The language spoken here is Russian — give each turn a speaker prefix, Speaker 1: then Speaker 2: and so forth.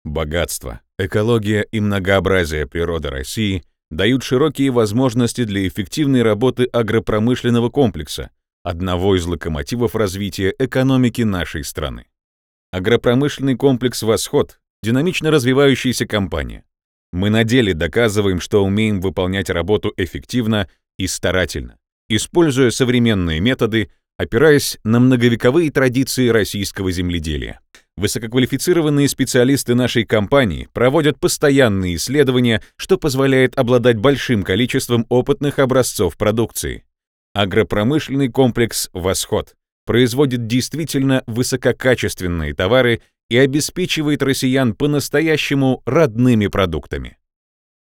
Speaker 1: Богатство, экология и многообразие природы России дают широкие возможности для эффективной работы агропромышленного комплекса, одного из локомотивов развития экономики нашей страны. Агропромышленный комплекс «Восход» — динамично развивающаяся компания. Мы на деле доказываем, что умеем выполнять работу эффективно и старательно, используя современные методы, опираясь на многовековые традиции российского земледелия. Высококвалифицированные специалисты нашей компании проводят постоянные исследования, что позволяет обладать большим количеством опытных образцов продукции. Агропромышленный комплекс «Восход» производит действительно высококачественные товары и обеспечивает россиян по-настоящему родными продуктами.